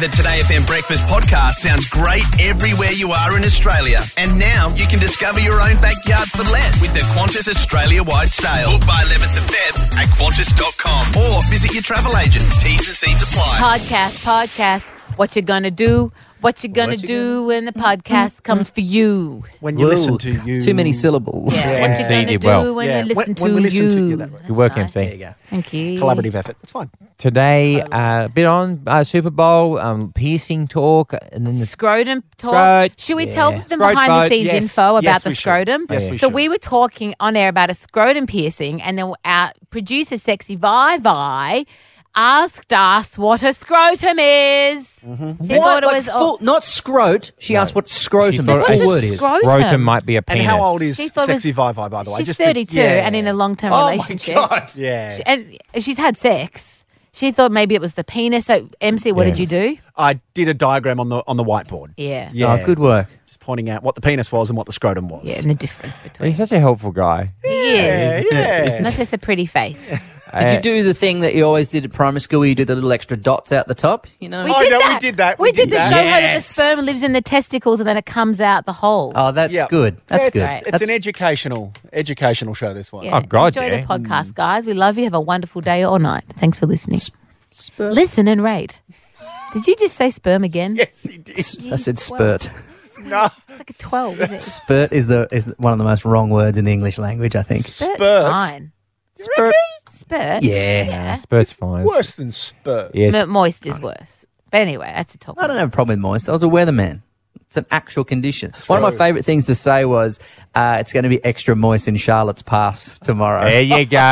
The Today FM Breakfast podcast sounds great everywhere you are in Australia. And now you can discover your own backyard for less with the Qantas Australia-wide sale. Book by 11th of Feb at Qantas.com or visit your travel agent. T's and C's apply. Podcast. What you gonna do? What you gonna do when the podcast comes for you? When you listen to you. Too many syllables. Yeah. What you gonna do when you listen to when we listen you? to you that way. Good work, Nice. MC. There you go. Thank you. Collaborative effort. It's fine. Today, a bit on Super Bowl, piercing talk, and then the Scrotum talk. Scrot, Should we yeah. tell them Scrot behind the vote. scenes Yes. info about Yes, the we should. scrotum? Yes, we So should. we were talking on air about a scrotum piercing, and then our producer, Sexy Vi, asked us what a scrotum is. Mm-hmm. She thought it was not scrot. She asked what scrotum, thought the it full was word is. scrotum. Scrotum might be a And penis. how old is She thought Sexy it Vi, by the way? She's Just 32 and in a long-term Oh, my relationship. God. Yeah. And she's had sex. She thought maybe it was the penis. So, MC, what did you do? I did a diagram on the whiteboard. Yeah. Yeah. Oh, good work. Just pointing out what the penis was and what the scrotum was. Yeah, and the difference between. He's such a helpful guy. He is. Yeah. Not just a pretty face. Did you do the thing that you always did at primary school where you do the little extra dots out the top? You know? We Oh, did no, we that. did that. We We did did the that. show how that the Yes. sperm lives in the testicles and then it comes out the hole. Oh, that's Yeah. good. That's good. It's That's an educational show, this one. Yeah. Oh, God, Enjoy yeah. the podcast, guys. We love you. Have a wonderful day or night. Thanks for listening. spurt. Listen and rate. Did you just say sperm again? Yes, he did. I said spurt. No. It's like a 12, is it? Spurt is one of the most wrong words in the English language, I think. Spurt's Spurt? fine. Spurt. Spurt? Yeah. Yeah. Spurt's fine. Worse than spurt. Yes. Moist is worse. But anyway, that's a top. I don't have a problem with moist. I was a weatherman. It's an actual condition. One of my favourite things to say was, it's going to be extra moist in Charlotte's Pass tomorrow. There you go.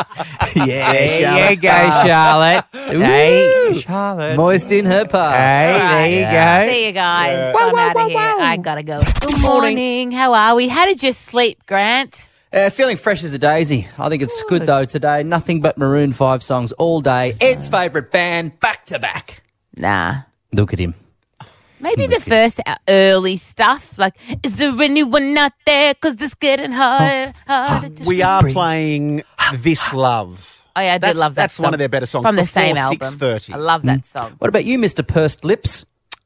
Yeah, There you go, Charlotte. Hey, Charlotte. Moist in her pass. Hey, there you go. See you guys. I'm out of here. I gotta go. Good morning. How are we? How did you sleep, Grant? Feeling fresh as a daisy. I think it's good though today. Nothing but Maroon 5 songs all day. Ed's favourite band, back to back. Nah. Look at him. Maybe the first early stuff, like, is there anyone out there? Because it's getting harder to We are playing This Love. Oh, yeah, I did love that That's song. one of their better songs. From the before same album. 6:30. I love that song. What about you, Mr. Pursed Lips?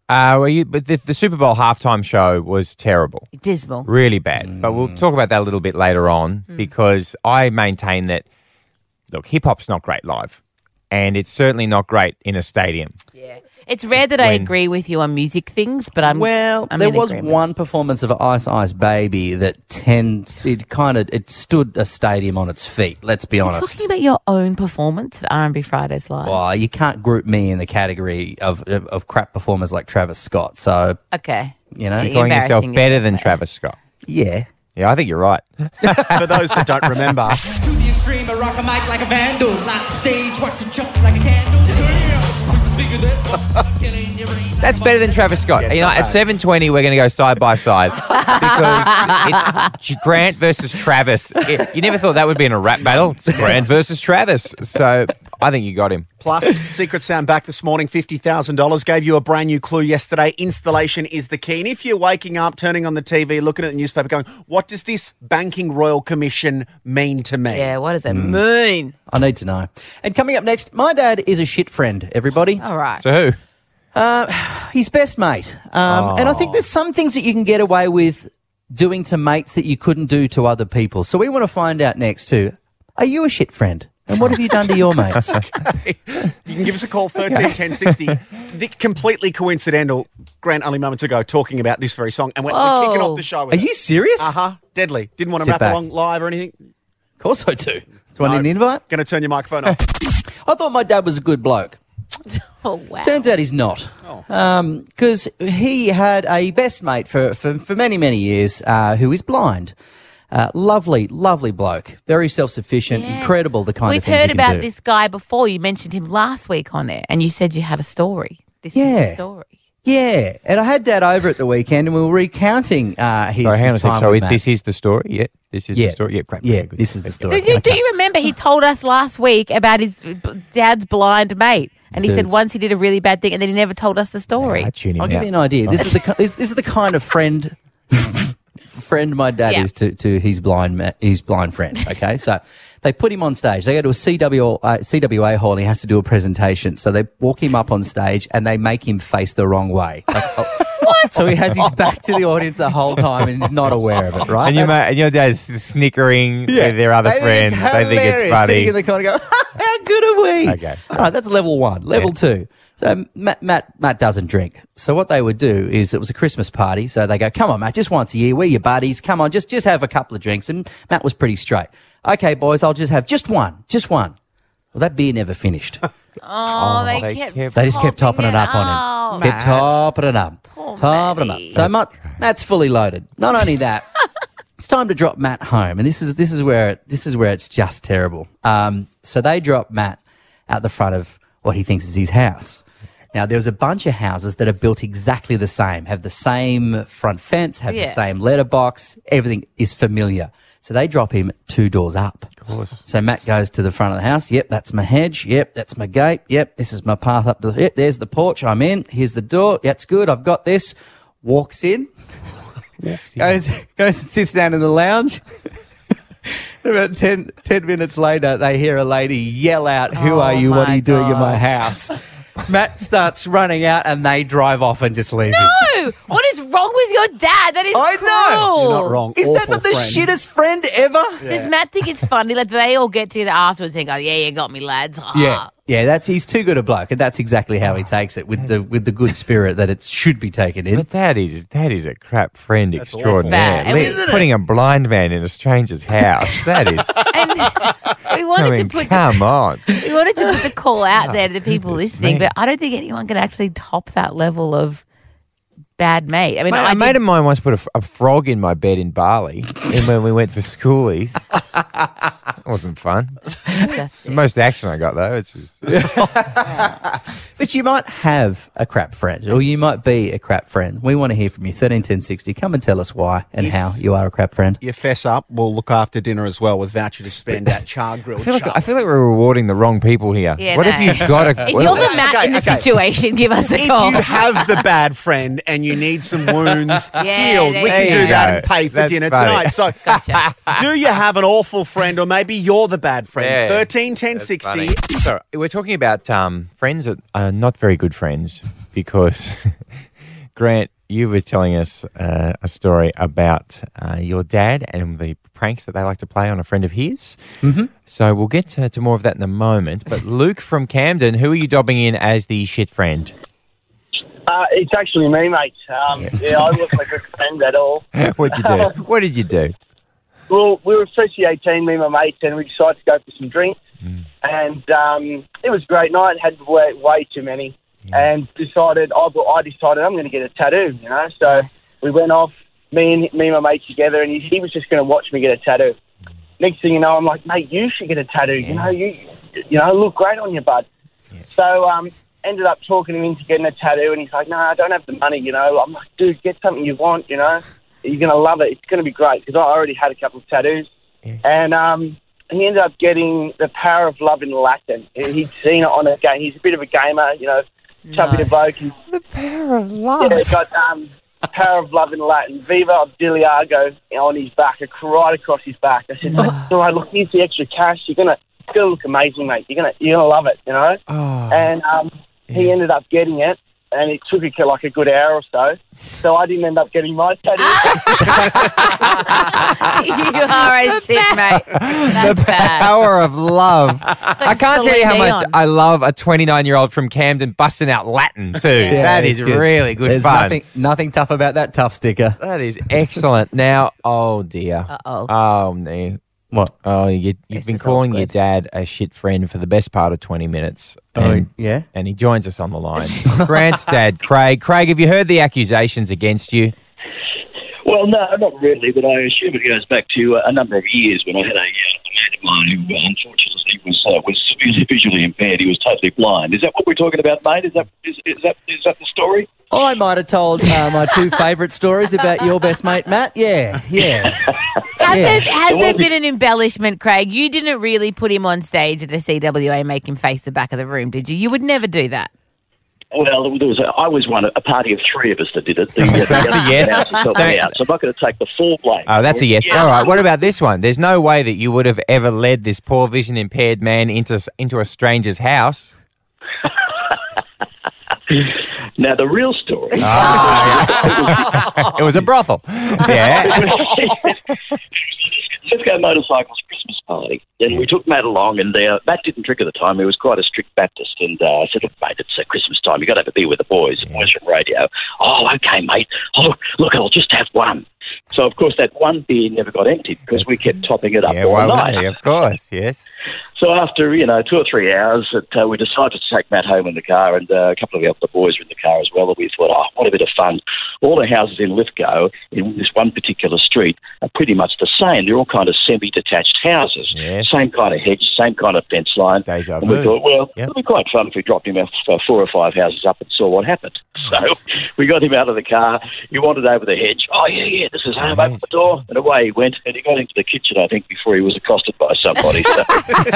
But the Super Bowl halftime show was terrible. Dismal. Really bad. But we'll talk about that a little bit later on because I maintain that, look, hip-hop's not great live. And it's certainly not great in a stadium. Yeah. It's rare that I When- agree with you on music things, but I'm Well, I'm there in was agreement. one performance of Ice Ice Baby that it stood a stadium on its feet, let's be You're honest. talking about your own performance at R&B Fridays Live. Well, you can't group me in the category of crap performers like Travis Scott. So, Okay. you know, You're Calling yourself embarrassing better yourself than there. Travis Scott. yeah. Yeah, I think you're right. For those that don't remember, To the extreme, I rock a mic like a vandal. Light the stage, watch the jump like a candle. That's better than Travis Scott. Yeah, You know, it's at not 7:20, we're going to go side by side because it's Grant versus Travis. You never thought that would be in a rap battle. It's Grant versus Travis. So I think you got him. plus Secret Sound back this morning, $50,000. Gave you a brand new clue yesterday. Installation is the key. And if you're waking up, turning on the TV, looking at the newspaper going, what does this Banking Royal Commission mean to me? Yeah, what does it mean? I need to know. And coming up next, my dad is a shit friend, everybody. All right. So who? His best mate. And I think there's some things that you can get away with doing to mates that you couldn't do to other people. So we want to find out next too. Are you a shit friend? And what have you done to your mates? You can give us a call, 131060. The completely coincidental, Grant only moments ago, talking about this very song. And we're kicking off the show with Are you serious? Uh-huh. Deadly. Didn't want to Sit rap back. along live or anything. Of course I do. Do I need an invite? Going to turn your microphone off. I thought my dad was a good bloke. Oh, wow. Turns out he's not. Because he had a best mate for many, many years who is blind. Lovely, lovely bloke. Very self-sufficient, Yes. incredible, the kind We've of things heard he can about do. this guy before. You mentioned him last week on it, and you said you had a story. This is Yeah. the story. Yeah, and I had Dad over at the weekend and we were recounting his, Sorry, hang on a his sec. time So with Matt. this is the story? Yeah. This is Yeah. the story? Yeah, great. Yeah, Okay, good. this is the story. Do you remember he told us last week about his dad's blind mate? And he said Dudes. once he did a really bad thing and then he never told us the story. I tune him I'll give out. you an idea. This is the kind of friend my dad Yeah. is to his blind friend. Okay, so They put him on stage. They go to a CWA hall and he has to do a presentation. So they walk him up on stage and they make him face the wrong way. What? So he has his back to the audience the whole time and he's not aware of it, right? And your dad's snickering with their other friends. They think it's funny. Sitting in the corner go, how good are we? Okay. All right, that's level 1. Level 2. So Matt doesn't drink. So what they would do is it was a Christmas party. So they go, come on, Matt, just once a year. We're your buddies. Come on, just have a couple of drinks. And Matt was pretty straight. Okay, boys, I'll just have just one. Well, that beer never finished. They just kept topping it up on him. Kept topping it up. Topping it up. So Matt's fully loaded. Not only that, it's time to drop Matt home. And this is where it's just terrible. So they drop Matt out the front of what he thinks is his house. Now, there's a bunch of houses that are built exactly the same, have the same front fence, have the same letterbox, everything is familiar. So they drop him 2 doors up. Of course. So Matt goes to the front of the house. Yep, that's my hedge. Yep, that's my gate. Yep, this is my path up to the... Yep, there's the porch. I'm in. Here's the door. That's good. I've got this. Walks in. Goes and sits down in the lounge. About 10 minutes later, they hear a lady yell out, "Who are you? What are you doing in my house?" Matt starts running out and they drive off and just leave him. No! What is wrong with your dad? That is I know. cruel. You're not wrong. Is that Awful not the friend. shittest friend ever? Does Matt think it's funny? Like, they all get together afterwards and go, yeah, you got me, lads. Yeah, he's too good a bloke, and that's exactly how he takes it with the good spirit that it should be taken in. But that is a crap friend That's extraordinaire. awful. Isn't Putting a blind man in a stranger's house. That is. And we wanted come on. We wanted to put the call out there to the people goodness listening, me. but I don't think anyone can actually top that level of bad mate. I mean, A mate of mine once put a frog in my bed in Bali and when we went for schoolies. It wasn't fun. It's the disgusting. most action I got, though. It's just... But you might have a crap friend, or you might be a crap friend. We want to hear from you. 131060. Come and tell us why and how you are a crap friend. You fess up, we'll look after dinner as well with voucher to spend at Char Grill. I feel like we're rewarding the wrong people here. Yeah, what no. if you've got a... If you're the Matt in the situation, give us a If call. you have the bad friend and you need some wounds healed, we there can you do that go. and pay for That's dinner funny. tonight. So, Gotcha. do you have an awful friend, or maybe you're the bad friend? Yeah. 13 10 60. So we're talking about friends that are not very good friends because, Grant, you were telling us a story about your dad and the pranks that they like to play on a friend of his. Mm-hmm. So we'll get to more of that in a moment. But Luke from Camden, who are you dobbing in as the shit friend? It's actually me, mate. I wasn't a good friend at all. What'd you do? What did you do? Well, we were freshly 18, me and my mates, and we decided to go for some drinks. And it was a great night, had way too many. And I decided I'm going to get a tattoo, you know. So we went off, me and my mate together, and he was just going to watch me get a tattoo. Next thing you know, I'm like, mate, you should get a tattoo. Yeah. You know, look great on you, bud. Yeah. So ended up talking him into getting a tattoo, and he's like, no, I don't have the money, you know. I'm like, dude, get something you want, you know. You're going to love it. It's going to be great, because I already had a couple of tattoos. Yeah. And he ended up getting The Power of Love in Latin. He'd seen it on a game. He's a bit of a gamer, you know, chubby bloke. The Power of Love. Yeah, got Power of Love in Latin. Viva Abdiliago on his back, right across his back. I said, all right, look, here's the extra cash. It's gonna look amazing, mate. You're gonna love it, you know. Oh. And he ended up getting it. And it took like a good hour or so. So I didn't end up getting my tattoo. You are a shit, mate. That's The bad. Power of Love. I can't tell you how much I love a 29-year-old from Camden busting out Latin too. Yeah. That it's is good. really good There's fun. nothing tough about that tough sticker. That is excellent. Now, oh dear. Uh-oh. Oh no. What? Oh, you've This been is calling your awkward. dad a shit friend for the best part of 20 minutes. Yeah? And he joins us on the line. Grant's dad, Craig. Craig, have you heard the accusations against you? Well, no, not really, but I assume it goes back to a number of years when I had a mate of mine who unfortunately was severely visually impaired. He was totally blind. Is that what we're talking about, mate? Is that the story? I might have told my 2 favourite stories about your best mate, Matt. Yeah. Has there been an embellishment, Craig? You didn't really put him on stage at a CWA, make him face the back of the room, did you? You would never do that. Well, I was a party of three of us that did it. That's a yes. So I'm not going to take the full blame. Oh, that's a yes. All right, what about this one? There's no way that you would have ever led this poor vision impaired man into a stranger's house. Now, the real story... It was a brothel. Yeah. Let's Go Motorcycles Christmas party. And we took Matt along, and Matt didn't drink at the time. He was quite a strict Baptist. And I said, look, mate, it's Christmas time. You've got to have a beer with the boys. The boys from radio. Oh, okay, mate. Oh, look, I'll just have one. So, of course, that one beer never got emptied because we kept topping it up all night. Of course, yes. So after, 2 or 3 hours, we decided to take Matt home in the car, and a couple of the other boys were in the car as well, and we thought, oh, what a bit of fun. All the houses in Lithgow, in this one particular street, are pretty much the same. They're all kind of semi-detached houses. Yes. Same kind of hedge, same kind of fence line. Deja and we vu. thought, well, Yep. it'd be quite fun if we dropped him off 4 or 5 houses up and saw what happened. So we got him out of the car. He wandered over the hedge. Oh, yeah, this is home. Open the door. And away he went. And he got into the kitchen, I think, before he was accosted by somebody. So.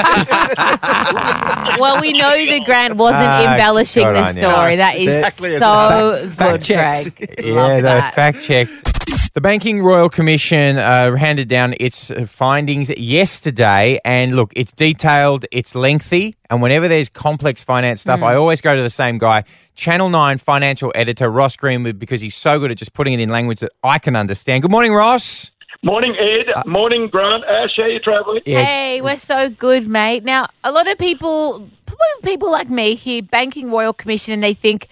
Well, we know that Grant wasn't embellishing good the on you. story. That is Exactly as so good, fact checks. Craig. Yeah, Love they that. fact checked. The Banking Royal Commission handed down its findings yesterday, and look, it's detailed, it's lengthy, and whenever there's complex finance stuff, I always go to the same guy, Channel 9 financial editor Ross Greenwood, because he's so good at just putting it in language that I can understand. Good morning, Ross. Morning, Ed. Morning, Grant. Ash, how you travelling? Yeah. Hey, we're so good, mate. Now, a lot of people like me hear Banking Royal Commission and they think,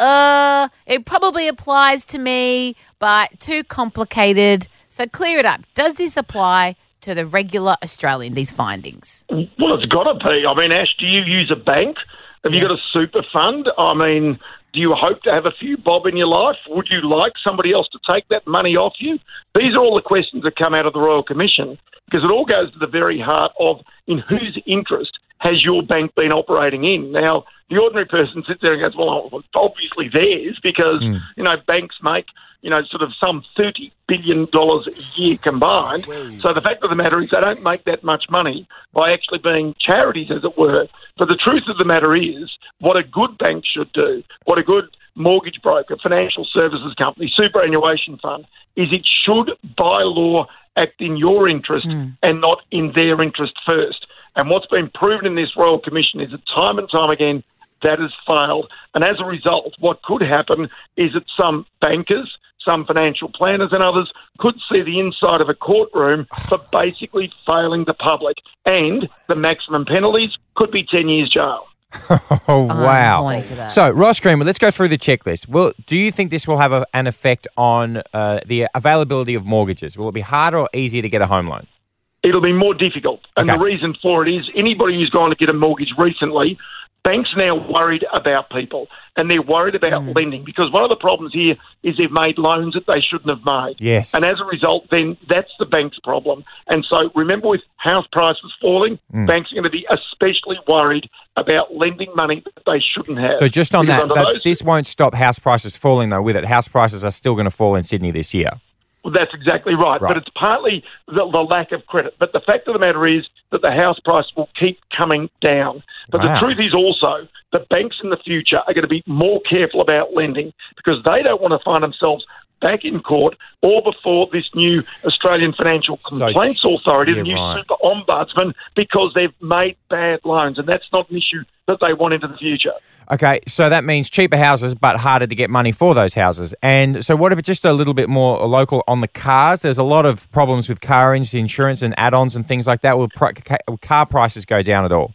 it probably applies to me, but too complicated. So clear it up. Does this apply to the regular Australian, these findings? Well, it's got to be. I mean, Ash, do you use a bank? Have you got a super fund? I mean, do you hope to have a few bob in your life? Would you like somebody else to take that money off you? These are all the questions that come out of the Royal Commission, because it all goes to the very heart of in whose interest has your bank been operating in? Now, the ordinary person sits there and goes, well, it's obviously theirs because, banks make, sort of some $30 billion a year combined. So the fact of the matter is they don't make that much money by actually being charities, as it were. But the truth of the matter is what a good bank should do, what a good mortgage broker, financial services company, superannuation fund, is it should, by law, act in your interest and not in their interest first. And what's been proven in this Royal Commission is that time and time again, that has failed. And as a result, what could happen is that some bankers, some financial planners and others could see the inside of a courtroom for basically failing the public. And the maximum penalties could be 10 years jail. Oh, wow. horny for that. So, Ross Greenwood, let's go through the checklist. Do you think this will have an effect on the availability of mortgages? Will it be harder or easier to get a home loan? It'll be more difficult. And Okay. the reason for it is anybody who's gone to get a mortgage recently, banks are now worried about people and they're worried about lending, because one of the problems here is they've made loans that they shouldn't have made. Yes. And as a result, then that's the bank's problem. And so remember, with house prices falling, banks are going to be especially worried about lending money that they shouldn't have. So just on Because that, under those- this won't stop house prices falling, though, with it. House prices are still going to fall in Sydney this year. Well, that's exactly right. But it's partly the lack of credit. But the fact of the matter is that the house price will keep coming down. But Wow. the truth is also that banks in the future are going to be more careful about lending because they don't want to find themselves back in court or before this new Australian Financial Complaints Authority, the new super ombudsman, because they've made bad loans. And that's not an issue that they want into the future. Okay, so that means cheaper houses, but harder to get money for those houses. And so what if it's just a little bit more local on the cars? There's a lot of problems with car insurance and add-ons and things like that. Will car prices go down at all?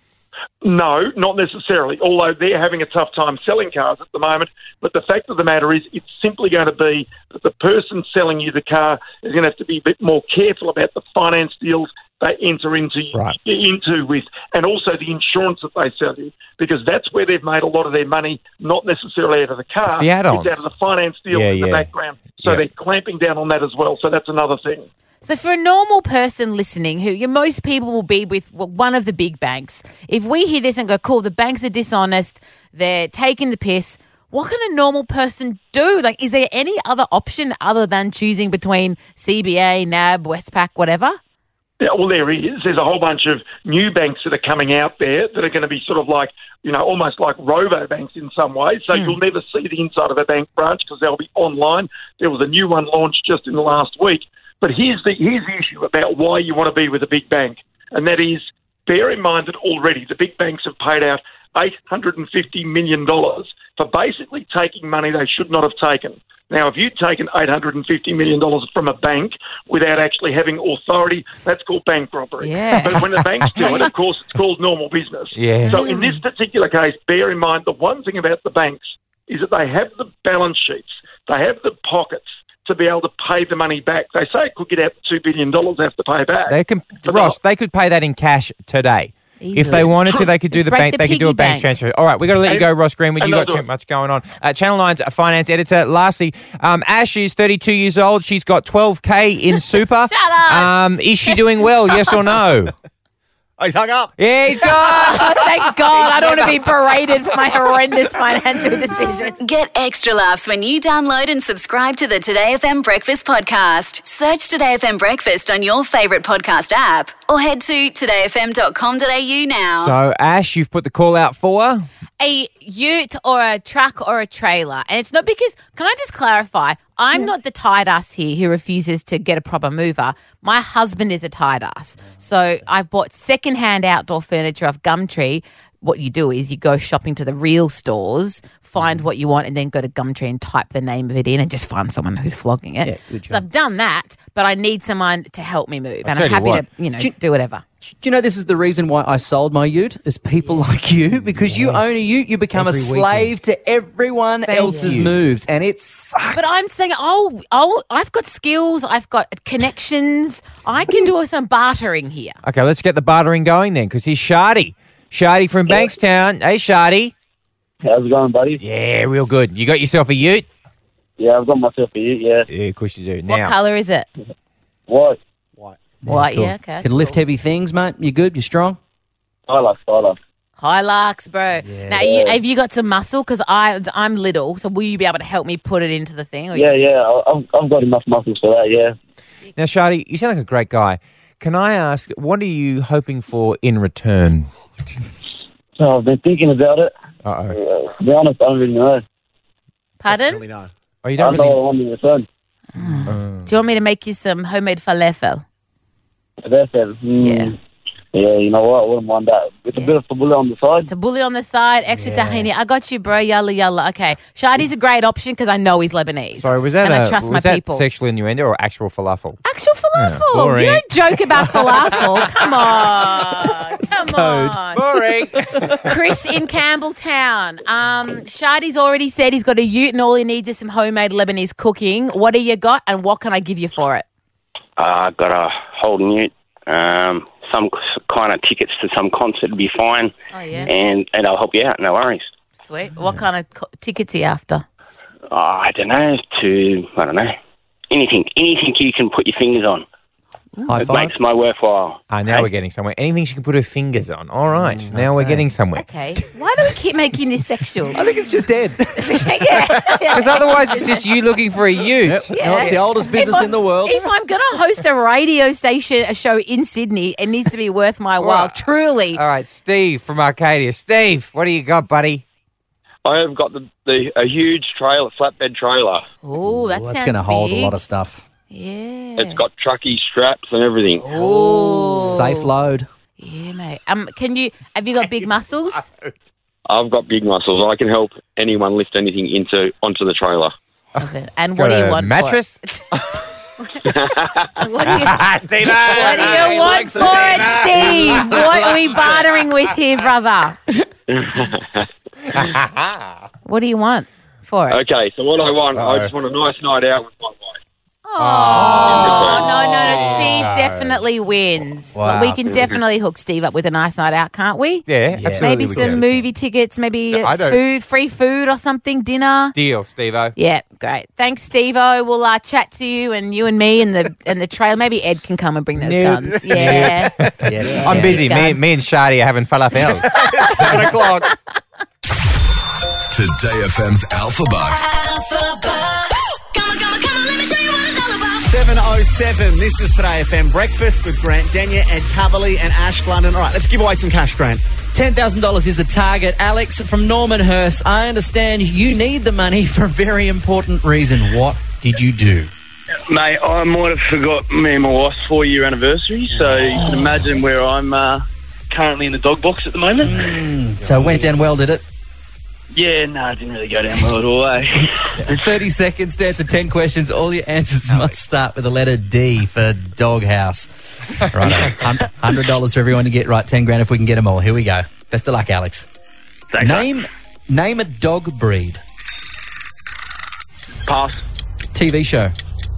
No, not necessarily, although they're having a tough time selling cars at the moment. But the fact of the matter is it's simply going to be that the person selling you the car is going to have to be a bit more careful about the finance deals they enter into with, and also the insurance that they sell you, because that's where they've made a lot of their money, not necessarily out of the car. It's the add-ons. It's out of the finance deals in the background. So they're clamping down on that as well. So that's another thing. So for a normal person listening, most people will be with one of the big banks. If we hear this and go, cool, the banks are dishonest, they're taking the piss, what can a normal person do? Like, is there any other option other than choosing between CBA, NAB, Westpac, whatever? Yeah, well, there is. There's a whole bunch of new banks that are coming out there that are going to be sort of like, almost like robo-banks in some ways. So you'll never see the inside of a bank branch because they'll be online. There was a new one launched just in the last week. But here's the issue about why you want to be with a big bank, and that is, bear in mind that already the big banks have paid out $850 million for basically taking money they should not have taken. Now, if you'd taken $850 million from a bank without actually having authority, that's called bank robbery. Yeah. But when the banks do it, of course, it's called normal business. Yeah. So in this particular case, bear in mind the one thing about the banks is that they have the balance sheets, they have the pockets to be able to pay the money back. They say it could get out to $2 billion they have to pay back. They could pay that in cash today. Easily. If they wanted to, they could do Just the break bank. the They could do a piggy bank bank. transfer. All right, we've got to let you go, Ross Greenwood. You've got Another too much going on. Channel 9's a finance editor. Lastly, Ash is 32 years old. She's got 12K in super. Shut up. Is she doing well? Yes or no? Oh, he's hung up. Yeah, he's gone. Oh, thank God. I don't want to be berated for my horrendous financial decisions. Get extra laughs when you download and subscribe to the Today FM Breakfast podcast. Search Today FM Breakfast on your favourite podcast app or head to todayfm.com.au now. So, Ash, you've put the call out for? A ute or a truck or a trailer. And it's not because, can I just clarify? I'm not the tight ass here who refuses to get a proper mover. My husband is a tight ass. So I've bought secondhand outdoor furniture off Gumtree. What you do is you go shopping to the real stores, find what you want, and then go to Gumtree and type the name of it in and just find someone who's flogging it. Yeah, good So job. I've done that, but I need someone to help me move. And tell I'm you happy what. to, do whatever. Do you know this is the reason why I sold my ute? Is people like you, because you own a ute, you become Every a slave to everyone else's you. moves, and it sucks. But I'm saying, I've got skills, I've got connections. I can do some bartering here. Okay, let's get the bartering going then, because he's Shardy. Shardy from Bankstown. Hey, Shardy. How's it going, buddy? Yeah, real good. You got yourself a ute? Yeah, I've got myself a ute, yeah. Yeah, of course you do. What Now, colour is it? What? White, cool. yeah, okay. Can lift heavy things, mate. You good? You strong? Tyler. Hilux, bro. Now, have you got some muscle? Because I'm little, so will you be able to help me put it into the thing? Or Yeah, I've got enough muscles for that, yeah. now, Shardy, you sound like a great guy. Can I ask, what are you hoping for in return? So I've been thinking about it. Uh-oh. To be honest, I don't really know. Pardon? Really no. Oh, you I don't don't know really... what I want in return. Do you want me to make you some homemade falafel? That's it. Yeah. Yeah, you know what? I wouldn't mind that. With a bit of tabbouleh on the side. The bully on the side, extra tahini. I got you, bro. Yalla, yalla. Okay. Shardy's a great option because I know he's Lebanese. Sorry, was that, and I trust was my that people. sexual innuendo or actual falafel? Actual falafel. boring. You don't joke about falafel. Come on. Come on. Boring. Chris in Campbelltown. Shardy's already said he's got a ute and all he needs is some homemade Lebanese cooking. What do you got and what can I give you for it? I got a Holden ute, some kind of tickets to some concert would be fine. Oh, yeah. And I'll help you out, no worries. Sweet. What kind of tickets are you after? I don't know, anything you can put your fingers on. High It five. makes my worthwhile. Now we're getting somewhere. Anything she can put her fingers on. All right. Now we're getting somewhere. Okay. Why do we keep making this sexual? I think it's just Ed. yeah. Because otherwise it's just you looking for a ute. Yeah. No, it's the oldest business in the world. If I'm going to host a radio station, a show in Sydney, it needs to be worth my while. Right. Truly. All right, Steve from Arcadia. Steve, what do you got, buddy? I have got a huge trailer, flatbed trailer. Oh, that sounds That's going to hold a big. lot of stuff. Yeah. It's got trucky straps and everything. Oh. Safe load. Yeah, mate. Have you got big muscles? I've got big muscles. I can help anyone lift anything onto the trailer. And what do you want mattress? for it? What do you Steve, What do you want for it, Steve? What are we bartering with here, brother? What do you want for it? Okay, so what I want, I just want a nice night out with my wife. Oh, no. Steve definitely wins. Wow. We can definitely hook Steve up with a nice night out, can't we? Yeah, absolutely. Maybe we some can. movie tickets, maybe I don't- food, free food or something, dinner. Deal, Steve-O. Yeah, great. Thanks, Steve-O. We'll chat to you and me and the trail. Maybe Ed can come and bring those Nope. guns. Yeah. Yes. Yeah. I'm busy. Guns. Me and Shardy are having falafel. 7 o'clock. Today FM's Alpha Bucks. Alpha Bucks. Come on, let me show you what it's all about. 7:07. This is Today FM Breakfast with Grant Denyer, Ed Coverley and Ash London. All right, let's give away some cash, Grant. $10,000 is the target. Alex from Normanhurst, I understand you need the money for a very important reason. What did you do? Mate, I might have forgot me and my wife's 4-year anniversary, so you can imagine where I'm currently in the dog box at the moment. So it went down well, did it? Yeah, no, it didn't really go down well at all, eh? 30 seconds to answer 10 questions. All your answers must start with the letter D for doghouse. Right, $100 for everyone to get right. 10 grand if we can get them all. Here we go. Best of luck, Alex. Thanks, Name a dog breed. Pass. TV show.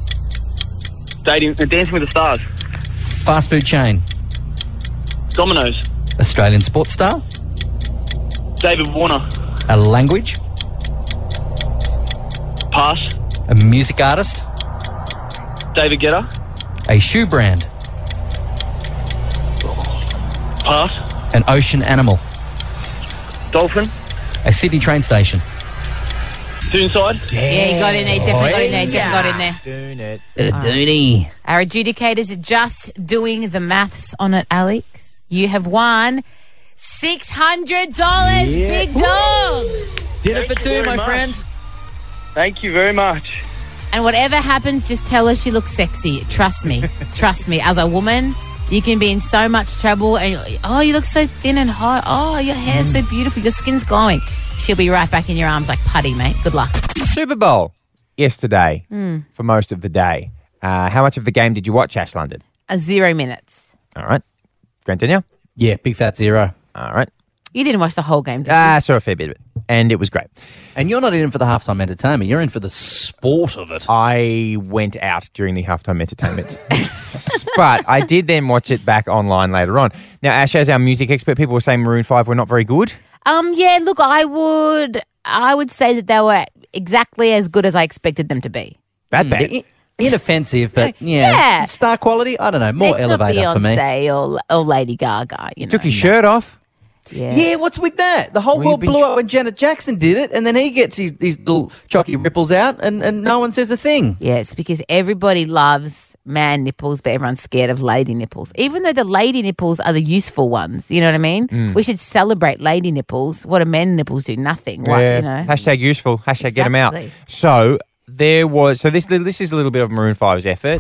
Dancing with the Stars. Fast food chain. Domino's. Australian sports star. David Warner. A language. Pass. A music artist. David Guetta. A shoe brand. Pass. An ocean animal. Dolphin. A Sydney train station. Doonside. Yeah, you got in there. Definitely got in there. Definitely got in there. Doing it. Dooney. Our adjudicators are just doing the maths on it, Alex. You have won $600, big dog. Dinner for two, my friend. Thank you very much. And whatever happens, just tell her she looks sexy. Trust me. Trust me. As a woman, you can be in so much trouble and, you look so thin and hot. Oh, your hair's so beautiful. Your skin's glowing. She'll be right back in your arms like putty, mate. Good luck. Super Bowl yesterday for most of the day. How much of the game did you watch, Ash London? 0 minutes. All right. Grant Denyer? Yeah, big fat 0. All right. You didn't watch the whole game, did you? I saw a fair bit of it, and it was great. And you're not in for the halftime entertainment. You're in for the sport of it. I went out during the halftime entertainment. But I did then watch it back online later on. Now, Ash, as our music expert, people were saying Maroon 5 were not very good. Yeah, look, I would say that they were exactly as good as I expected them to be. That bad. Inoffensive, but yeah. Star quality, I don't know, more It's elevator not for me. Beyonce or Lady Gaga. You know. Took his shirt off. Yeah, what's with that? The whole world blew up when Janet Jackson did it, and then he gets his little chocky ripples out, and no one says a thing. Yeah, it's because everybody loves man nipples, but everyone's scared of lady nipples. Even though the lady nipples are the useful ones, you know what I mean? We should celebrate lady nipples. What do men nipples do? Nothing. What, you know? Hashtag useful. Hashtag get them out. Exactly. So there was. So this is a little bit of Maroon 5's effort.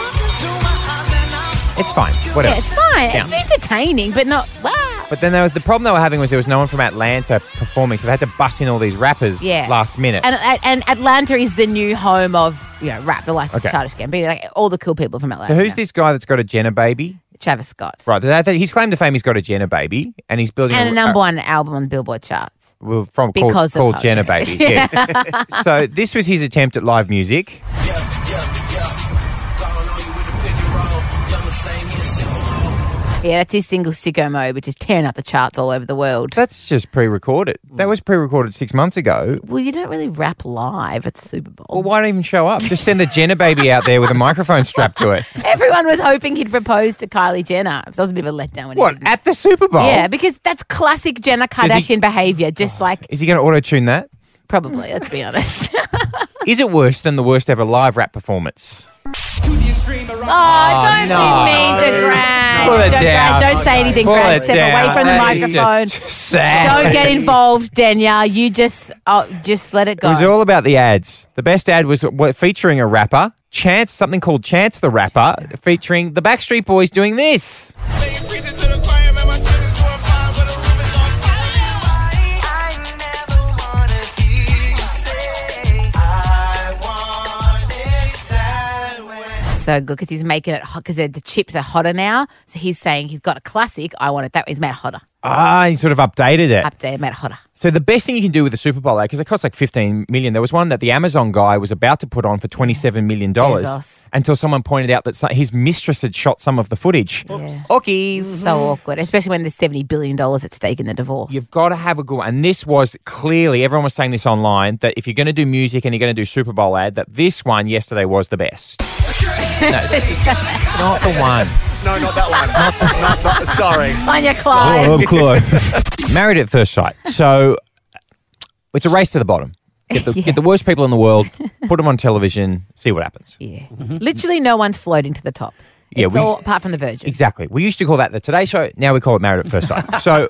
It's fine. Whatever. Yeah, it's fine. Yeah. It's entertaining, but not wow. But then the problem they were having was there was no one from Atlanta performing, so they had to bust in all these rappers last minute. And Atlanta is the new home of rap, the likes of Okay. Childish Gambino, like all the cool people from Atlanta. So who's this guy that's got a Jenner baby? Travis Scott. Right. He's claimed to fame he's got a Jenner baby, and he's building And a number one album on the Billboard charts. called Jenner Baby. Yeah. So this was his attempt at live music. Yeah, that's his single Sicko Mode, which is tearing up the charts all over the world. That's just pre-recorded. That was pre-recorded 6 months ago. Well, you don't really rap live at the Super Bowl. Well, why don't even show up? Just send the Jenner Baby out there with a microphone strapped to it. Everyone was hoping he'd propose to Kylie Jenner. So it was a bit of a letdown. When What, he didn't. at the Super Bowl? Yeah, because that's classic Jenner Kardashian behaviour, just like... Is he going to auto-tune that? Probably, let's be honest. Is it worse than the worst ever live rap performance? Don't be mean to Grant. Pull it down. Don't say anything, Pull Grant. it Step down. away from the That is microphone. just sad. Don't get involved, Denya. You just let it go. It was all about the ads. The best ad was featuring a rapper, Chance, something called Chance the Rapper, featuring the Backstreet Boys doing this. So good because he's making it hot because the chips are hotter now. So he's saying he's got a classic. I want it that way. He's made it hotter. He sort of updated it. Made it hotter. So the best thing you can do with the Super Bowl ad, because it costs like $15 million. There was one that the Amazon guy was about to put on for $27 million Bezos. until someone pointed out that his mistress had shot some of the footage. Yeah. So awkward, especially when there's $70 billion at stake in the divorce. You've got to have a good one. And this was clearly, everyone was saying this online, that if you're going to do music and you're going to do Super Bowl ad, that this one yesterday was the best. No, not the one. No, not that one. not, sorry. On your Clyde. Married at First Sight. So it's a race to the bottom. Get the worst people in the world, put them on television, see what happens. Yeah. Literally no one's floating to the top. Yeah, It's all apart from the Virgin. Exactly. We used to call that the Today Show. Now we call it Married at First Sight. So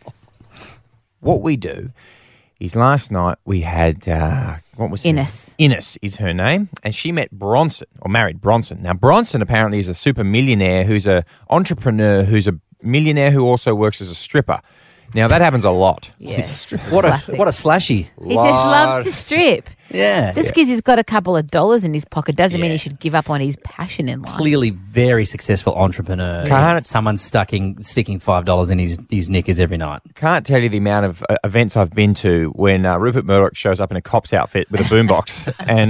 what we do is last night we had, what was it? Innes. Innes is her name. And she met Bronson, or married Bronson. Now, Bronson apparently is a super millionaire who's an entrepreneur who's a millionaire who also works as a stripper. Now, that happens a lot. Yeah. What a Classic. slashy. He just loves to strip. Yeah. Just because he's got a couple of dollars in his pocket doesn't mean he should give up on his passion in life. Clearly very successful entrepreneur. Someone's sticking $5 in his knickers every night. Can't tell you the amount of events I've been to when Rupert Murdoch shows up in a cop's outfit with a boombox and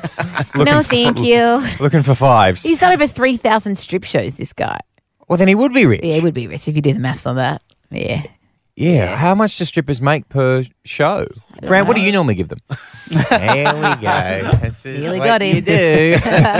No, thank you. looking for fives. He's done over 3,000 strip shows, this guy. Well, then he would be rich. Yeah, he would be rich if you do the maths on that. Yeah. Yeah. How much do strippers make per show? Grant, what do you normally give them? There we go. This is Really what got him. you do.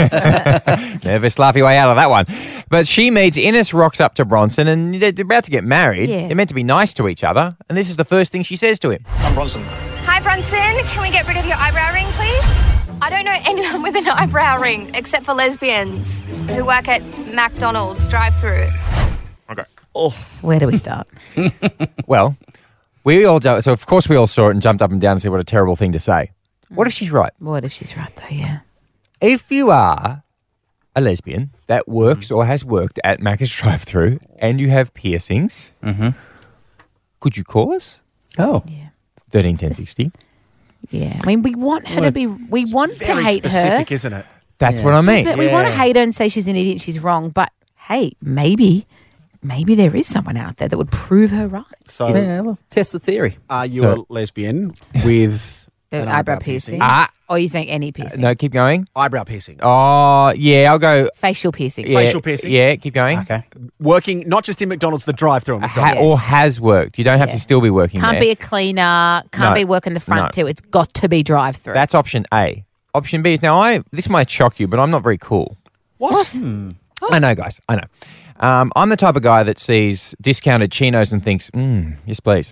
Nervous, laugh your way out of that one. But she meets Innes, rocks up to Bronson, and they're about to get married. Yeah. They're meant to be nice to each other, and this is the first thing she says to him. I'm Bronson. Hi, Bronson. Can we get rid of your eyebrow ring, please? I don't know anyone with an eyebrow ring except for lesbians who work at McDonald's drive-thru. Okay. Oh. Where do we start? Well, we all do, so of course we all saw it and jumped up and down and said what a terrible thing to say. What if she's right? What if she's right, though, yeah. If you are a lesbian that works or has worked at Macca's drive-thru and you have piercings, could you call us? Oh. Yeah. 13 10 60. Yeah. I mean, we want her to be, we want to Very hate specific, her. isn't it? That's what I mean. But we want to hate her and say she's an idiot, she's wrong. But hey, maybe there is someone out there that would prove her right. So, Yeah, well, test the theory. are you So- a lesbian with an Eyebrow piercing. Ah. Or are you saying any piercing? No, keep going. Eyebrow piercing. Oh, yeah, I'll go. Facial piercing. Yeah, Facial piercing? Yeah, keep going. Okay. Working not just in McDonald's, the drive-through at McDonald's. Or has worked. You don't have to still be working Can't there. be a cleaner. Can't No. be working the front No. too. It's got to be drive-through. That's option A. Option B is now this might shock you, but I'm not very cool. What? I know, guys. I know. I'm the type of guy that sees discounted chinos and thinks, yes, please.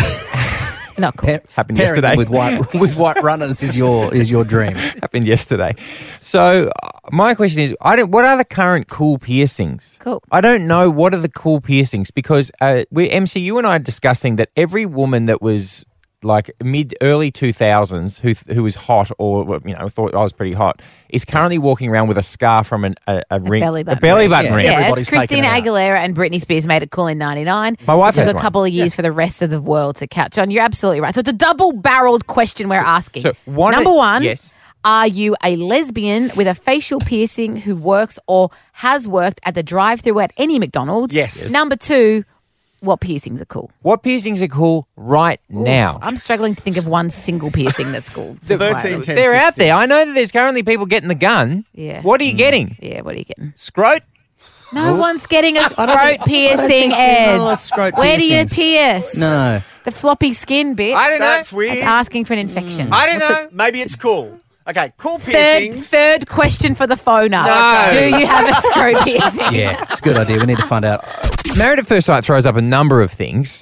Not cool. Happened Pairing yesterday. them with white runners is your dream. Happened yesterday. So my question is, what are the current cool piercings? Cool. I don't know what are the cool piercings because MC, you and I are discussing that every woman that was like early 2000s who was hot or thought I was pretty hot is currently walking around with a scar from a ring, belly button a belly button Yeah. ring. Yeah, Everybody's it's Christina taken it out. Aguilera and Britney Spears made it cool in 99. My wife It took has a one. couple of years for the rest of the world to catch on. You're absolutely right. So it's a double-barreled question we're asking. so Number one, yes. are you a lesbian with a facial piercing who works or has worked at the drive-thru at any McDonald's? Yes. Number two, what piercings are cool? What piercings are cool right now? I'm struggling to think of one single piercing that's cool. 13, 10, They're out 60. there. I know that there's currently people getting the gun. Yeah. What are you getting? Yeah, what are you getting? Scrote? No one's getting a I don't scrote think piercing, there Ed. are scrote Where do you piercings. pierce? No. The floppy skin bit. I don't know. That's weird. That's asking for an infection. I don't know. Maybe it's cool. Okay, cool piercings. Third question for the phoner. No. Do you have a scrote piercing? Yeah, it's a good idea. We need to find out. Married at First Sight throws up a number of things.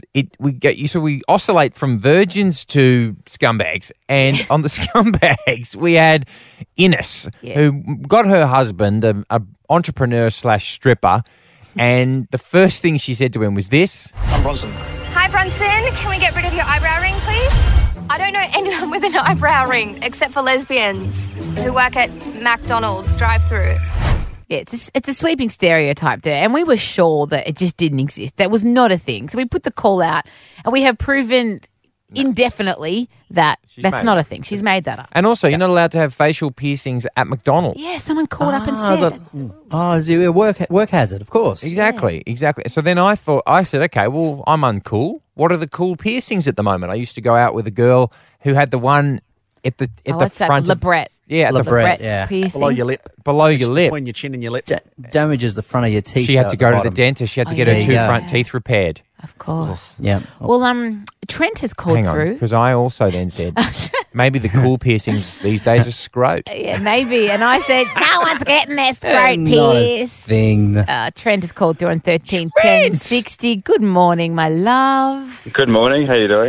We oscillate from virgins to scumbags, and on the scumbags we had Innes, who got her husband, a entrepreneur / stripper, and the first thing she said to him was this. I'm Bronson. Hi, Bronson. Can we get rid of your eyebrow ring, please? I don't know anyone with an eyebrow ring except for lesbians who work at McDonald's drive-thru. Yeah, it's a sweeping stereotype there, and we were sure that it just didn't exist. That was not a thing. So we put the call out, and we have proven indefinitely that that's made not it. a thing. She's made that up. And also, you're not allowed to have facial piercings at McDonald's. Yeah, someone called up and said. Is it a work hazard? Of course. Exactly. So then I said, okay, well, I'm uncool. What are the cool piercings at the moment? I used to go out with a girl who had the one at the What's that? front. Labret. Yeah, at the Labret, front. yeah. Piercing. Below your lip. Below your lip. Between your chin and your lip. Damages the front of your teeth. She had out to go to the bottom. dentist. She had to get Oh, her yeah. two Yeah. front teeth repaired. Of course. Yeah. Well, Trent has called Hang on, through. because I also then said maybe the cool piercings these days are scrote. Yeah, maybe. And I said, no one's getting their scrote Not a pierced. thing. Trent has called through on 13 10 60. Good morning, my love. Good morning. How you doing?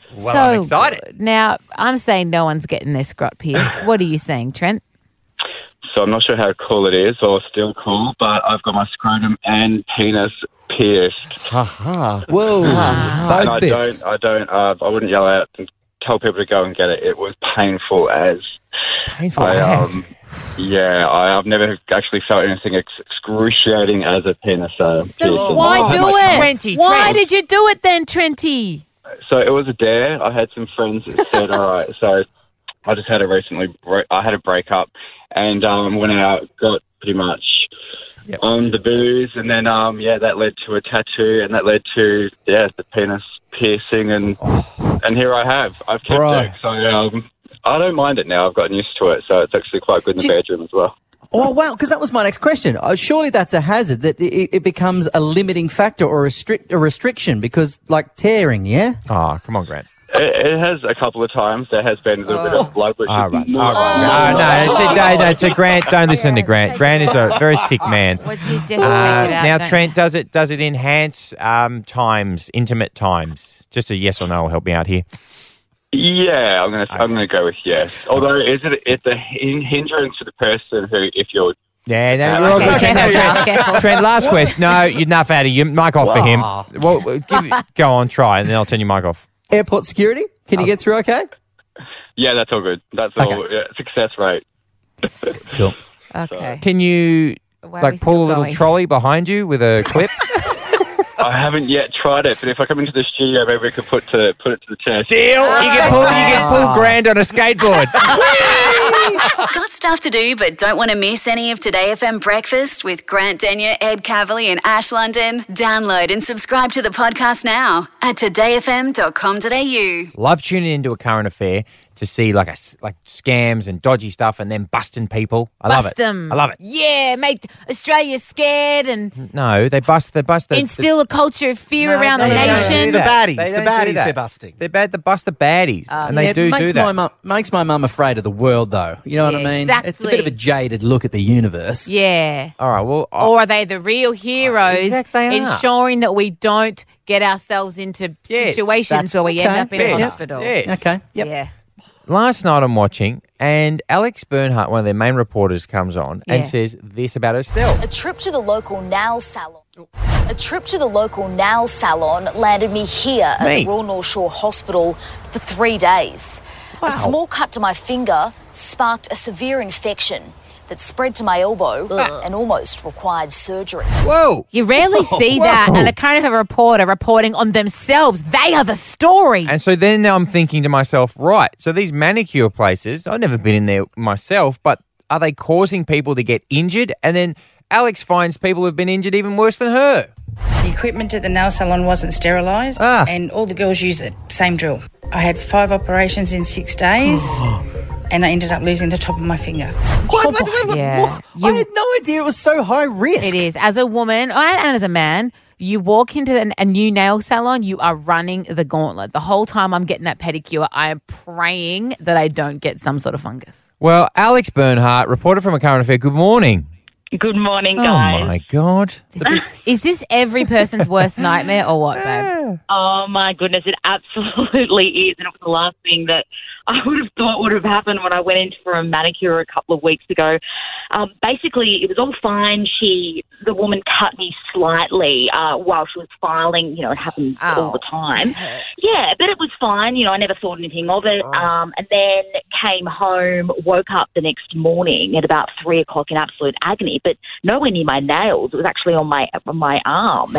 Well, I'm excited. Good. Now, I'm saying no one's getting their scrot pierced. What are you saying, Trent? So I'm not sure how cool it is or still cool, but I've got my scrotum and penis pierced. Ha-ha. Whoa. And Both bits. I wouldn't yell out and tell people to go and get it. It was painful as. Painful as? I've never actually felt anything excruciating as a penis piercing. Why do it? Trenty, Why Trent. did you do it then, Trenty? So it was a dare. I had some friends that said, all right, so I just had I had a breakup and went out, got pretty much on the booze, and then, that led to a tattoo, and that led to, the penis piercing, and here I have. I've kept it. So I don't mind it now. I've gotten used to it, so it's actually quite good in the bedroom as well. Oh, wow, because that was my next question. Surely that's a hazard, that it becomes a limiting factor or a restriction because, like, tearing, yeah? Oh, come on, Grant. It has a couple of times. There has been a little bit of blood, which All is right. more... No, Grant, don't listen to Grant. Grant is a very sick man. Would you just take it out? Now, don't Trent, does it enhance times, intimate times? Just a yes or no will help me out here. Yeah, I'm gonna go with yes. Although, it's a hindrance to the person who, if you're... Yeah, no, we're all good. Trent, last question. No, you're enough out of you. Mic off for him. Well, go on, try, and then I'll turn your mic off. Airport security? Can you get through okay? Yeah, that's all good. That's all success rate. Cool. Okay. Can you Why are we pull a still little going? trolley behind you with a clip? I haven't yet tried it, but if I come into the studio, maybe we could put it to the test. Deal. You can pull Grant on a skateboard. Got stuff to do but don't want to miss any of Today FM Breakfast with Grant Denyer, Ed Cavalier and Ash London? Download and subscribe to the podcast now at todayfm.com.au. Love tuning into a current affair to see like scams and dodgy stuff and then busting people. I love it. them. I love it. Yeah, make Australia scared and No, they bust the instill a culture of fear around the they don't nation. do The that. baddies, They the don't do baddies that. they're busting. They're bad. They bust the baddies, and they Yeah, do makes that. Makes my mum afraid of the world, though. You know what I Yeah, mean? exactly. It's a bit of a jaded look at the universe. Yeah. All right. Well, Or are they the real heroes Exactly, they are. ensuring that we don't get ourselves into Yes, situations that's where we end okay. up in Yes. hospital? Yes. Okay. Yep. Yeah. Last night I'm watching, and Alex Bernhardt, one of their main reporters, comes on Yeah. and says this about herself. A trip to the local nail salon. Landed me here at the Royal North Shore Hospital for 3 days. A small cut to my finger sparked a severe infection that spread to my elbow and almost required surgery. Whoa! You rarely see that, and a kind of a reporter reporting on themselves. They are the story. And so then I'm thinking to myself, right, so these manicure places, I've never been in there myself, but are they causing people to get injured? And then Alex finds people who've been injured even worse than her. The equipment at the nail salon wasn't sterilised and all the girls used the same drill. I had 5 operations in 6 days and I ended up losing the top of my finger. Yeah. I had no idea it was so high risk. It is. As a woman and as a man, you walk into a new nail salon, you are running the gauntlet. The whole time I'm getting that pedicure, I am praying that I don't get some sort of fungus. Well, Alex Bernhardt, reporter from A Current Affair, good morning. Good morning, guys. Oh, my God. Is this every person's worst nightmare or what, babe? Oh, my goodness, it absolutely is. And it was the last thing that I would have thought would have happened when I went in for a manicure a couple of weeks ago. Basically, it was all fine. The woman cut me slightly while she was filing. You know, it happens all the time. Yeah, but it was fine. You know, I never thought anything of it. And then came home, woke up the next morning at about 3 o'clock in absolute agony, but nowhere near my nails. It was actually on my arm.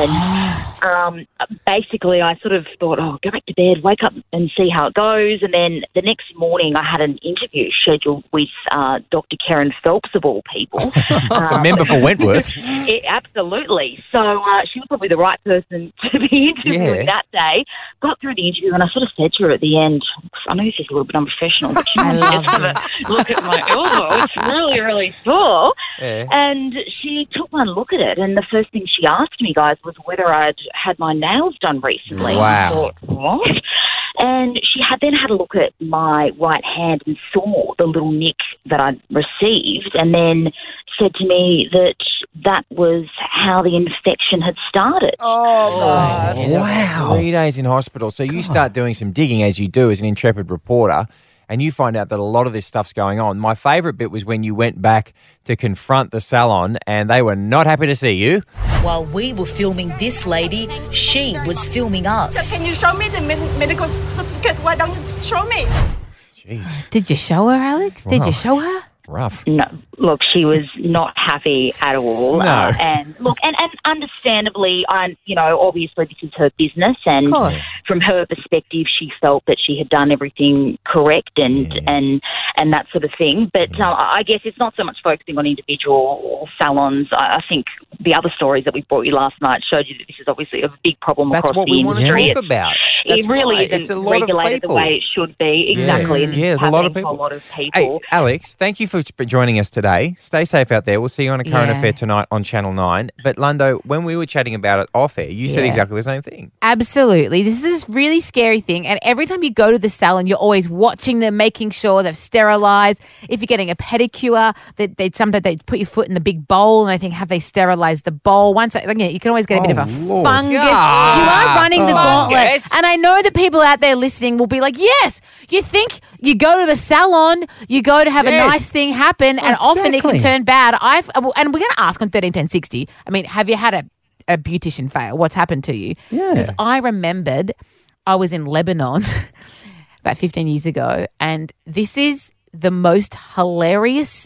And basically, I sort of thought, go back to bed, wake up and see how it goes. And then the next morning, I had an interview scheduled with Dr. Karen Phelps, of all people. A member for Wentworth. Absolutely. So she was probably the right person to be interviewing that day. Got through the interview and I sort of said to her at the end, I know this is a little bit unprofessional, but you just have a look at my elbow. It's really, really sore. Yeah. And she took one look at it, and the first thing she asked me, guys, was whether I'd had my nails done recently. Wow. I thought, what? And she then had a look at my right hand and saw the little nick that I'd received, and then said to me that that was how the infection had started. Oh, God. Wow. 3 days in hospital. So you start doing some digging, as you do as an intrepid reporter, and you find out that a lot of this stuff's going on. My favourite bit was when you went back to confront the salon and they were not happy to see you. While we were filming this lady, she was filming us. Can you show me the medical certificate? Why don't you show me? Jeez. Did you show her, Alex? Did Wow. you show her? Rough. No, look, she was not happy at all. No. And look, and understandably, obviously this is her business, and Of course. from her perspective, she felt that she had done everything correct and that sort of thing. But I guess it's not so much focusing on individual salons. I think the other stories that we brought you last night showed you that this is obviously a big problem That's across what the we want to industry. talk about. It really right. It's isn't a lot of regulated the people. way it should be. Exactly. And Yeah, it's there's a lot of happening to people. a lot of Hey, people. Alex, thank you for joining us today. Stay safe out there. We'll see you on A Current Yeah. Affair tonight on Channel 9. But, Lundo, when we were chatting about it off air, you said Yeah. exactly the same thing. Absolutely. This is a really scary thing. And every time you go to the salon, you're always watching them, making sure they've sterilised. If you're getting a pedicure, sometimes they put your foot in the big bowl, and I think, have they sterilised the bowl? You can always get a bit of a Lord. fungus. Yeah. You are running the gauntlet. Fungus. And I know that people out there listening will be like, yes, you think you go to the salon, you go to have a Yes. nice thing happen, and often it can Exactly. turn bad. And we're going to ask on 131060, I mean, have you had a beautician fail? What's happened to you? Yeah. Because I remembered I was in Lebanon about 15 years ago, and this is the most hilarious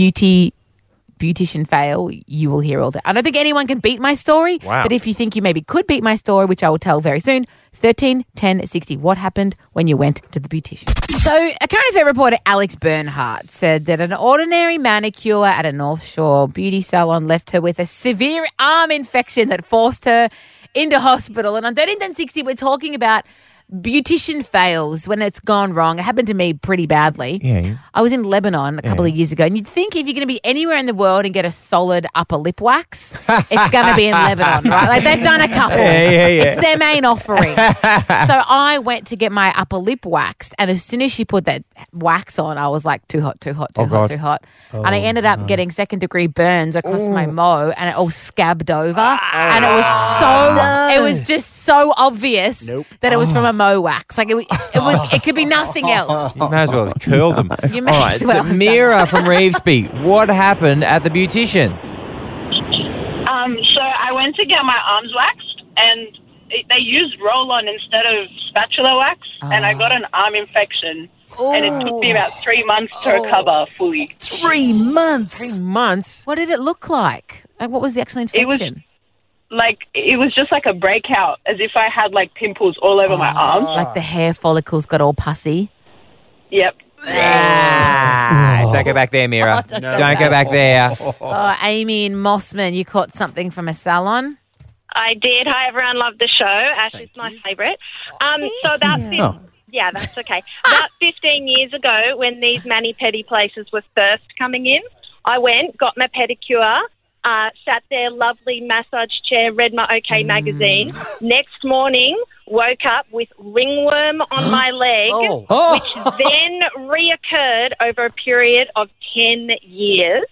beautician fail you will hear all day. I don't think anyone can beat my story, Wow. but if you think you maybe could beat my story, which I will tell very soon, 131060. What happened when you went to the beautician? So, a current affair reporter, Alex Bernhardt, said that an ordinary manicure at a North Shore beauty salon left her with a severe arm infection that forced her into hospital. And on 131060, we're talking about beautician fails when it's gone wrong. It happened to me pretty badly. Yeah. I was in Lebanon a couple of years ago, and you'd think if you're going to be anywhere in the world and get a solid upper lip wax, it's going to be in Lebanon, right? Like, they've done a couple. Yeah. It's their main offering. So I went to get my upper lip waxed, and as soon as she put that wax on, I was like, too hot, too hot, too Oh, hot, God. too hot. And I ended up getting second-degree burns across my mo, and it all scabbed over. And it was just so obvious that it was from a mo wax. Like, it could be nothing else. You may as well have curled them. You may All right, as well so have done Mira from Revesby, what happened at the beautician? So I went to get my arms waxed, and they used roll-on instead of spatula wax, and I got an arm infection. And it took me about 3 months to recover fully. 3 months. 3 months? What did it look like? Like, what was the actual infection? It was just like a breakout, as if I had like pimples all over my arms. Like the hair follicles got all pussy? Yep. Don't go back there, Mira. Don't go back there. Oh, Amy in Mossman, you caught something from a salon? I did. Hi, everyone. Love the show. Ash is my favourite. So about yeah, that's okay. About 15 years ago, when these mani-pedi places were first coming in, I went, got my pedicure, sat there, lovely massage chair, read my OK magazine. Next morning, woke up with ringworm on my leg, which then reoccurred over a period of 10 years.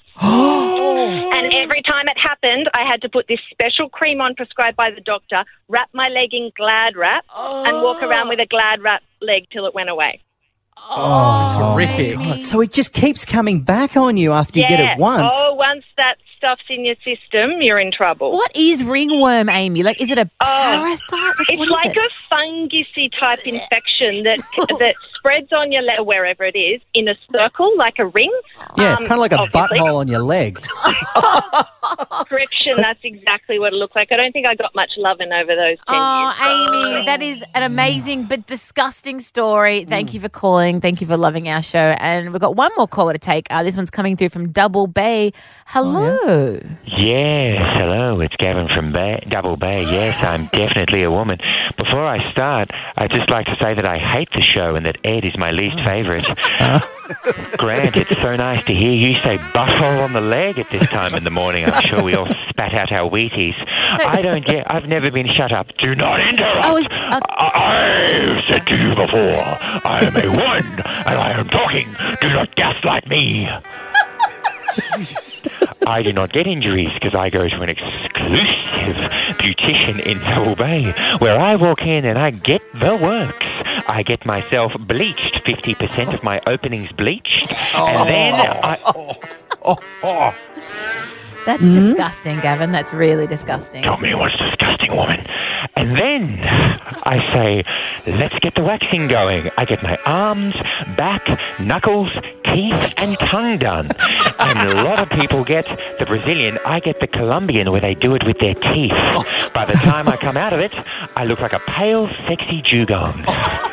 And every time it happened, I had to put this special cream on prescribed by the doctor, wrap my leg in Glad Wrap, and walk around with a Glad Wrap leg till it went away. Oh, it's horrific. God, so it just keeps coming back on you after you get it once. Oh, once that stuff's in your system, you're in trouble. What is ringworm, Amy? Like, is it a parasite? Like, It's what is like it? a fungusy type infection that spreads on your leg, wherever it is, in a circle, like a ring. Yeah, it's kind of like a obviously. butthole on your leg. Description, that's exactly what it looked like. I don't think I got much loving over those 10 years. Amy, that is an amazing but disgusting story. Thank you for calling. Thank you for loving our show. And we've got one more caller to take. This one's coming through from Double Bay. Hello. Yes, hello, it's Gavin from Double Bay. Yes, I'm definitely a woman. Before I start, I'd just like to say that I hate the show and that Ed is my least favourite. Grant, it's so nice to hear you say butthole on the leg at this time in the morning. I'm sure we all spat out our Wheaties. I don't get, I've never been shut up. Do not interrupt. I've said to you before, I am a woman and I am talking. Do not gaslight me. I do not get injuries because I go to an exclusive beautician in Double Bay where I walk in and I get the works. I get myself bleached, 50% of my openings bleached, and then That's disgusting, Gavin. That's really disgusting. Tell me what's disgusting, woman. And then I say, let's get the waxing going. I get my arms, back, knuckles, teeth, and tongue done. And a lot of people get the Brazilian. I get the Colombian where they do it with their teeth. By the time I come out of it, I look like a pale, sexy dugong.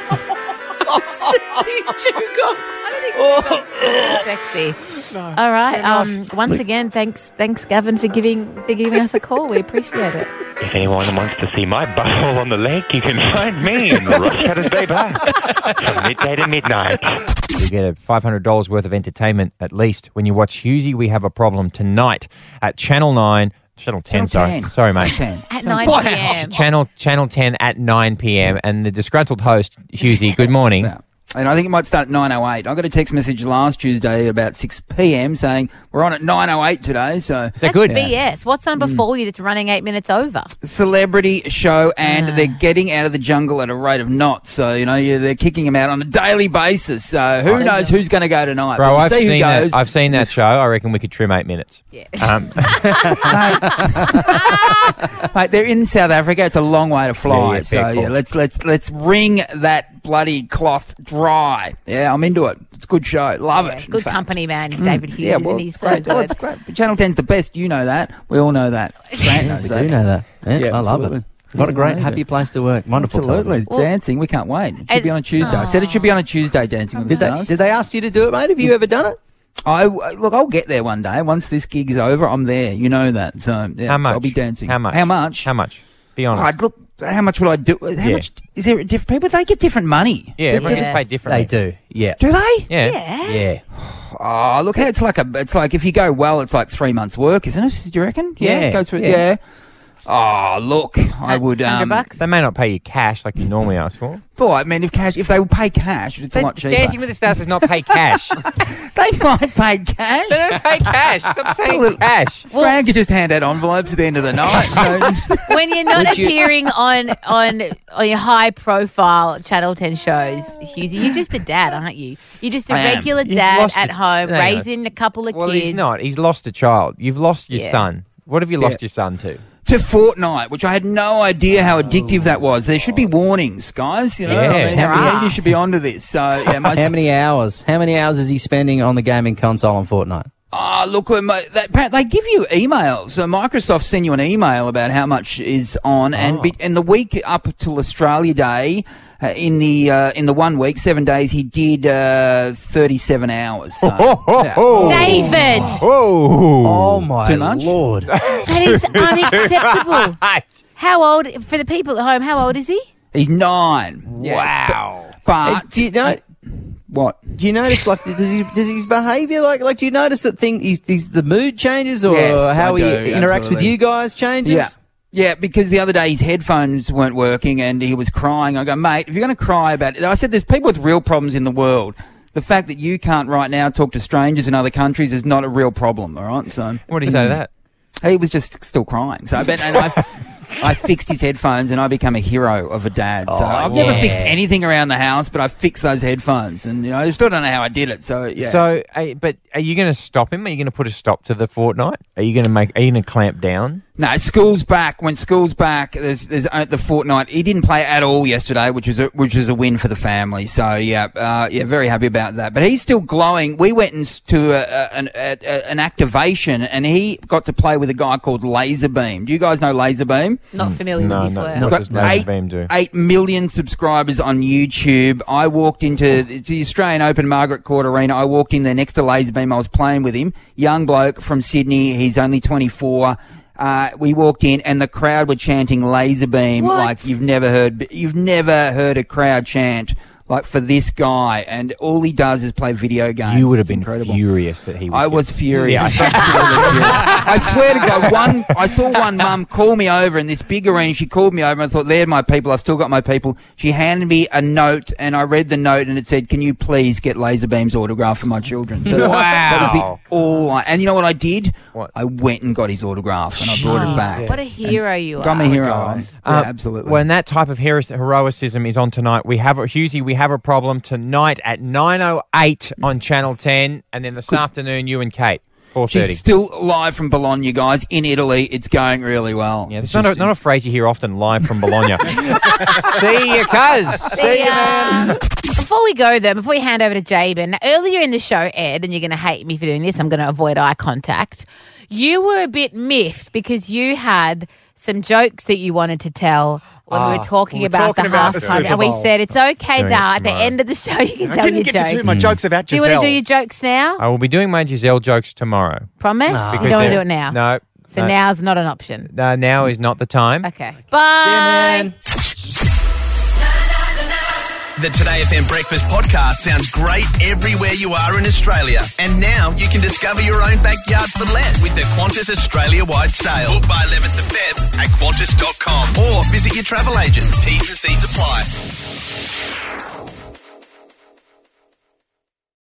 Sexy. All right. Once again, thanks, Gavin, for giving us a call. We appreciate it. If anyone wants to see my butthole on the lake, you can find me in Rosscutters Bay Park from midday to midnight. You get a $500 worth of entertainment at least when you watch Hughesy. We Have a Problem tonight at Channel 9. Channel 10, sorry. Sorry, mate. At 9 p.m. Channel 10 at 9 p.m. And the disgruntled host, Hughesy, good morning. And I think it might start at 9:08. I got a text message last Tuesday at about 6 p.m. saying we're on at 9:08 today. So is that good? BS. What's on before you that's running 8 minutes over? Celebrity show, and they're getting out of the jungle at a rate of knots. So, they're kicking them out on a daily basis. So who knows who's going to go tonight? Bro, I've seen that show. I reckon we could trim 8 minutes. Yeah. Mate, they're in South Africa. It's a long way to fly. Yeah, let's wring that bloody cloth dry. Yeah, I'm into it. It's a good show. Love it. Good company, man. David Hughes, isn't he? So good. Oh, it's great. But Channel 10's the best. You know that. We all know that. Grant knows that. We do know that. Yeah, I love it. What a great, happy place to work. Wonderful. Absolutely. Dancing. We can't wait. It should be on a Tuesday. I said it should be on a Tuesday, Dancing with the Stars. Did they ask you to do it, mate? Have you ever done it? I'll get there one day. Once this gig is over, I'm there. You know that. So, yeah, how much? I'll be dancing. How much? How much? Be honest. Look, how much would I do? How much is there? People, they get different money. Yeah, everyone gets paid differently. They do. Yeah. Do they? Yeah. Oh, look, it's like if you go well, it's like 3 months' work, isn't it? Do you reckon? Yeah. Go through. Yeah. Oh, look, I would. $100? They may not pay you cash like you normally ask for. But I mean, if they would pay cash, it's a lot cheaper. Dancing with the Stars does not pay cash. They might pay cash. They don't pay cash. Stop saying cash. Frank could just hand out envelopes at the end of the night. When you're not appearing on your high profile Channel 10 shows, Hughesy, you're just a dad, aren't you? You're just a regular dad at home, raising a couple of kids. Well, he's not. He's lost a child. You've lost your son. What have you lost your son to? To Fortnite, which I had no idea how addictive that was. There should be warnings, guys. You should be onto this. So, how many hours? How many hours is he spending on the gaming console on Fortnite? Look, they give you emails. So Microsoft send you an email about how much is on, and the week up till Australia Day. In the 1 week, 7 days, he did 37 hours. So, David! Oh my Too much? Lord! That is unacceptable. How old, for the people at home? How old is he? He's 9. Wow! But do you know what? Do you notice does his behaviour like? Do you notice that the mood changes or how he interacts with you guys changes? Yeah. Yeah, because the other day his headphones weren't working and he was crying. I go, mate, if you're going to cry about it, I said there's people with real problems in the world. The fact that you can't right now talk to strangers in other countries is not a real problem, all right? So, what do you say to that? He was just still crying. So I fixed his headphones and I become a hero of a dad. So I've never fixed anything around the house, but I fixed those headphones, and I still don't know how I did it. So yeah. So, but are you going to stop him? Are you going to put a stop to the Fortnite? Are you going to clamp down? No, school's back. When school's back, there's the Fortnite. He didn't play at all yesterday, which was a win for the family. So very happy about that. But he's still glowing. We went to an activation, and he got to play with a guy called Laserbeam. Do you guys know Laserbeam? Not familiar with his work. Not just Laserbeam do. 8 million subscribers on YouTube. I walked into the Australian Open Margaret Court Arena. I walked in there next to Laserbeam. I was playing with him. Young bloke from Sydney. He's only 24. We walked in and the crowd were chanting Laserbeam like you've never heard a crowd chant like for this guy, and all he does is play video games. You would have It's been incredible. furious that he was. I was furious. Yeah. I swear to God, I saw one mum call me over in this big arena. She called me over and I thought, they're my people. I've still got my people. She handed me a note and I read the note and it said, can you please get Laserbeam's autograph for my children? So that was and you know what I did? What? I went and got his autograph and I brought it back. What a hero you are. I'm a hero. Yeah, absolutely. When that type of heroism is on tonight, we have a problem tonight at 9:08 on Channel 10, and then this afternoon you and Kate 4:30. She's still live from Bologna, guys, in Italy. It's going really well. Yeah, it's not a phrase you hear often, live from Bologna. See you, cuz. See ya. Before we go, though, before we hand over to Jabin, earlier in the show, Ed, and you're going to hate me for doing this, I'm going to avoid eye contact. You were a bit miffed because you had some jokes that you wanted to tell when we were talking about the halftime, and we said it's okay, Dar. At the end of the show, you can tell your jokes. I didn't get to do my jokes about Giselle. Do you want to do your jokes now? I will be doing my Giselle jokes tomorrow. Promise? You don't want to do it now? No. So now's not an option? No, now is not the time. Okay. Bye. The Today FM Breakfast podcast sounds great everywhere you are in Australia. And now you can discover your own backyard for less with the Qantas Australia-wide sale. Book by 11th of Feb at Qantas.com or visit your travel agent. T's and C's apply.